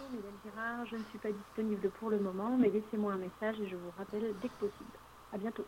Mylène Girard, je ne suis pas disponible pour le moment, mais laissez-moi un message et je vous rappelle dès que possible. À bientôt.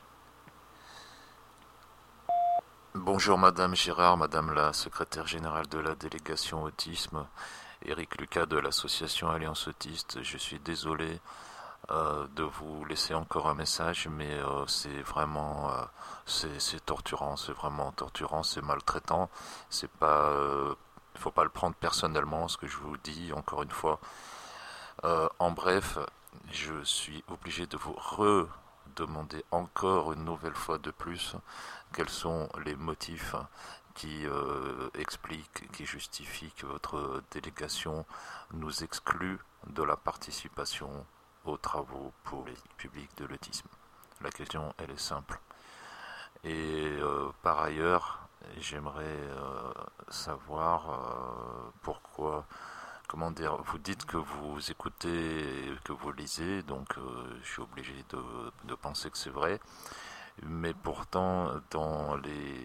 Bonjour Madame Girard, Madame la secrétaire générale de la délégation autisme, Éric Lucas de l'association Alliance Autiste. Je suis désolé de vous laisser encore un message, mais c'est vraiment c'est torturant, c'est vraiment torturant, c'est maltraitant. C'est pas, il faut pas le prendre personnellement ce que je vous dis. Encore une fois, en bref, je suis obligé de vous redemander encore une nouvelle fois de plus quels sont les motifs qui expliquent, qui justifient que votre délégation nous exclut de la participation aux travaux pour les publics de l'autisme. La question, elle est simple. Et par ailleurs, j'aimerais savoir pourquoi, comment dire, vous dites que vous écoutez, que vous lisez, donc je suis obligé de penser que c'est vrai. Mais pourtant, dans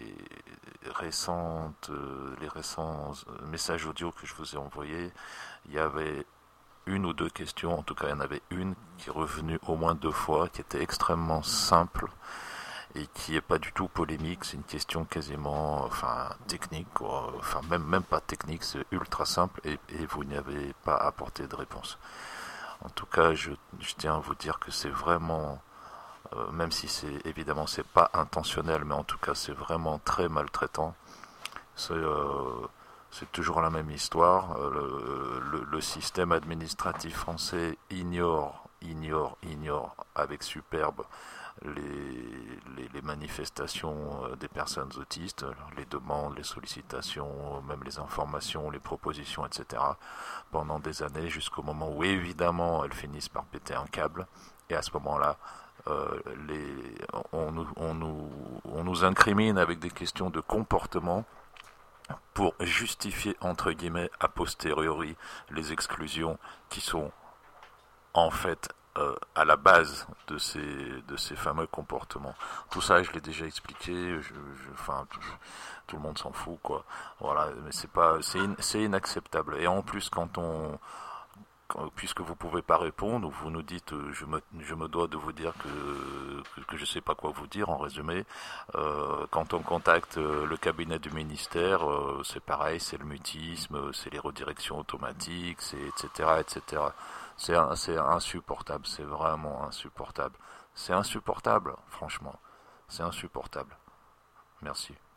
les récents messages audio que je vous ai envoyés, il y avait une ou deux questions, en tout cas il y en avait une qui est revenue au moins deux fois, qui était extrêmement simple et qui est pas du tout polémique. C'est une question quasiment, enfin technique, quoi. Enfin même pas technique, c'est ultra simple et vous n'y avez pas apporté de réponse. En tout cas, je tiens à vous dire que c'est vraiment, même si c'est évidemment c'est pas intentionnel, mais en tout cas c'est vraiment très maltraitant. C'est toujours la même histoire. Le système administratif français ignore avec superbe les manifestations des personnes autistes, les demandes, les sollicitations, même les informations, les propositions, etc. pendant des années, jusqu'au moment où évidemment elles finissent par péter un câble. Et à ce moment-là, euh, les, on nous incrimine avec des questions de comportement pour justifier entre guillemets a posteriori les exclusions qui sont en fait à la base de ces fameux comportements. Tout ça, je l'ai déjà expliqué. Enfin, tout le monde s'en fout, quoi. Voilà, mais c'est pas, c'est inacceptable. Et en plus, puisque vous pouvez pas répondre, ou vous nous dites, je me dois de vous dire que je sais pas quoi vous dire en résumé. Quand on contacte le cabinet du ministère, c'est pareil, c'est le mutisme, c'est les redirections automatiques, c'est etc. etc. C'est insupportable, c'est vraiment insupportable. C'est insupportable, franchement. C'est insupportable. Merci.